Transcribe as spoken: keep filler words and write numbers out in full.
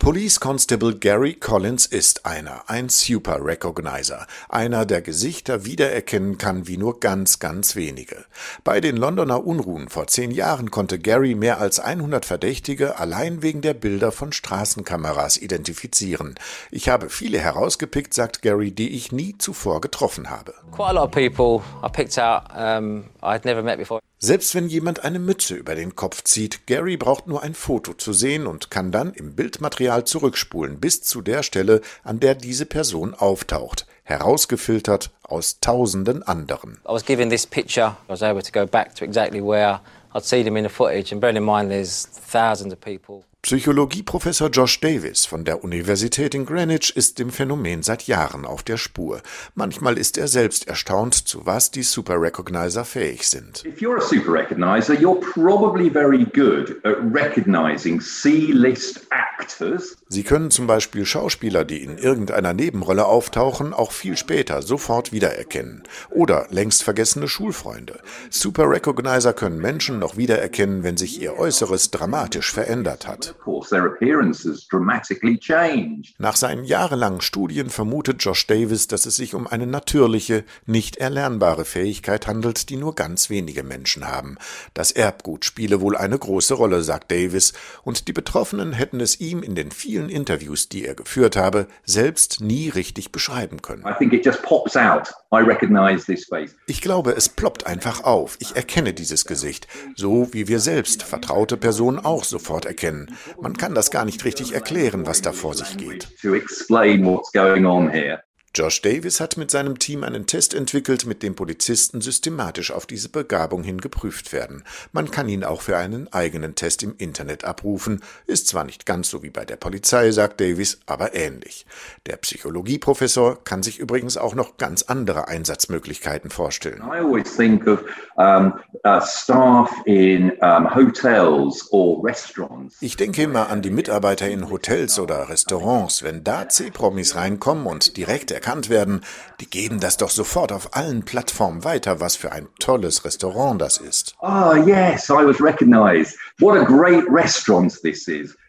Police Constable Gary Collins ist einer, ein Super Recognizer, einer, der Gesichter wiedererkennen kann wie nur ganz, ganz wenige. Bei den Londoner Unruhen vor zehn Jahren konnte Gary mehr als hundert Verdächtige allein wegen der Bilder von Straßenkameras identifizieren. Ich habe viele herausgepickt, sagt Gary, die ich nie zuvor getroffen habe. Quite a lot of people I picked out um, I'd never met before. Selbst wenn jemand eine Mütze über den Kopf zieht, Gary braucht nur ein Foto zu sehen und kann dann im Bildmaterial zurückspulen bis zu der Stelle, an der diese Person auftaucht, herausgefiltert aus tausenden anderen. I was given this picture, I was able to go back to exactly where I'd see them in the footage, and bearing in mind there's thousands of people. Psychologieprofessor Josh Davis von der Universität in Greenwich ist dem Phänomen seit Jahren auf der Spur. Manchmal ist er selbst erstaunt, zu was die Super Recognizer fähig sind. If you're a Super Recognizer, you're probably very good at recognizing C-list actors. Sie können zum Beispiel Schauspieler, die in irgendeiner Nebenrolle auftauchen, auch viel später sofort wiedererkennen. Oder längst vergessene Schulfreunde. Super Recognizer können Menschen noch wiedererkennen, wenn sich ihr Äußeres dramatisch verändert hat. Nach seinen jahrelangen Studien vermutet Josh Davis, dass es sich um eine natürliche, nicht erlernbare Fähigkeit handelt, die nur ganz wenige Menschen haben. Das Erbgut spiele wohl eine große Rolle, sagt Davis, und die Betroffenen hätten es ihm in den vielen Interviews, die er geführt habe, selbst nie richtig beschreiben können. Ich glaube, es ploppt einfach auf. Ich erkenne dieses Gesicht, so wie wir selbst vertraute Personen auch sofort erkennen. Man kann das gar nicht richtig erklären, was da vor sich geht. Josh Davis hat mit seinem Team einen Test entwickelt, mit dem Polizisten systematisch auf diese Begabung hin geprüft werden. Man kann ihn auch für einen eigenen Test im Internet abrufen. Ist zwar nicht ganz so wie bei der Polizei, sagt Davis, aber ähnlich. Der Psychologieprofessor kann sich übrigens auch noch ganz andere Einsatzmöglichkeiten vorstellen. I always think of um, uh, staff in um, hotels or restaurants. Ich denke immer an die Mitarbeiter in Hotels oder Restaurants. Wenn da C-Promis reinkommen und direkt erkannt werden, die geben das doch sofort auf allen Plattformen weiter, was für ein tolles Restaurant das ist. Ah, yes, I was recognized. What a great restaurant this is.